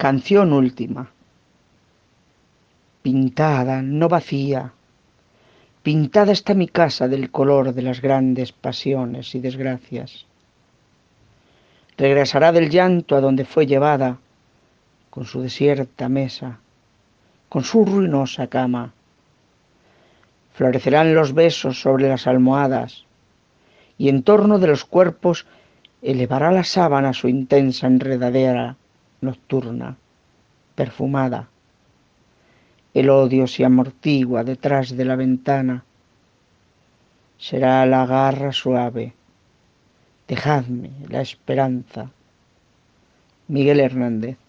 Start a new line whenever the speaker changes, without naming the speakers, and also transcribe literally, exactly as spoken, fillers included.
Canción última. Pintada, no vacía, pintada está mi casa del color de las grandes pasiones y desgracias. Regresará del llanto a donde fue llevada, con su desierta mesa, con su ruinosa cama. Florecerán los besos sobre las almohadas, y en torno de los cuerpos elevará la sábana su intensa enredadera nocturna, perfumada. El odio se amortigua detrás de la ventana. Será la garra suave. Dejadme la esperanza. Miguel Hernández.